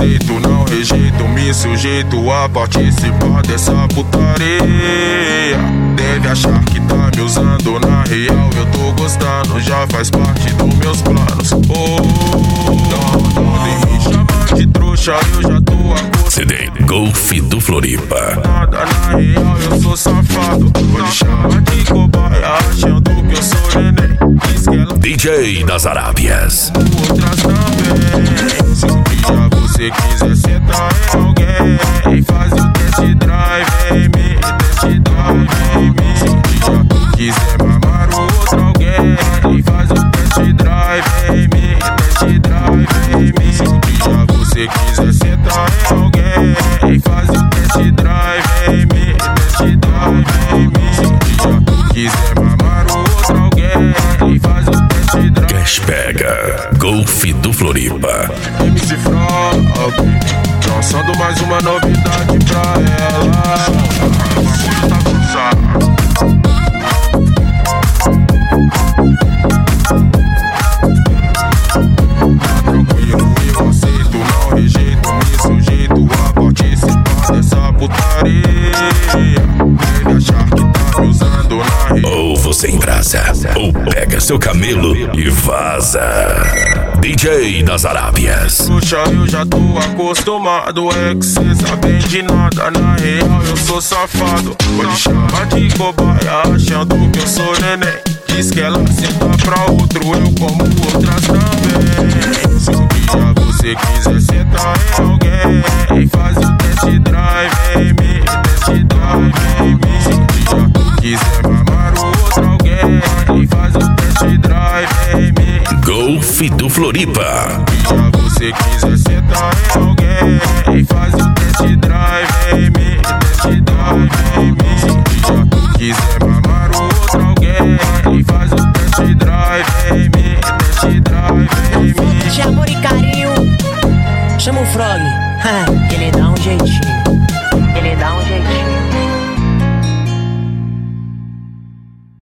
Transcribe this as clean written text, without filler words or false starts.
aceito, não rejeito. Me sujeito a participar dessa putaria. Deve achar que tá me usando, na real eu tô gostando. Já faz parte dos meus planos. Não podem me chamar de trouxa, eu já tô acostumado. CD Golf do Floripa. Nada, na real eu sou safado. Pode chamar de cobaia, achando que eu sou neném. Diz que ela DJ das Arábias. outras também. Se um dia você quiser sentar em alguém, faz o test drive em mim, test drive em mim. Se um dia quiser mamar o outro alguém, faz o test drive em mim, test drive em mim. Se um dia você quiser sentar em alguém, faz o test drive em mim, test drive em mim. Se um dia quiser mamar o outro alguém, faz o test drive. Cash Pega Golf do Floripa. MC Frog, lançando mais uma novidade pra ela. O bagulho tá cruzado. Tá tranquilo, eu aceito, não rejeito. Me sujeito a participar dessa putaria. Deve achar que tá me usando na rede. Ou você embrasa, ou pega seu camelo e vaza. DJ das Arábias. Puxa, eu já tô acostumado. É que cê sabe de nada, na real eu sou safado. Pode chamar de cobaia, achando que eu sou neném. Diz que ela senta pra outro, eu como outras também. Se um dia você quiser sentar em alguém, faz o test drive em mim, test drive em mim. Se um dia quiser mamar o outro alguém, faz o test drive em mim. Golf do Floripa. Se você quiser sentar em alguém, faz o test drive em mim, test drive em mim. Se um dia quiser mamar o outro alguém, faz o test drive em mim, test drive em mim. De amor e carinho, chama o Frog, ele dá um jeitinho, ele dá um jeitinho.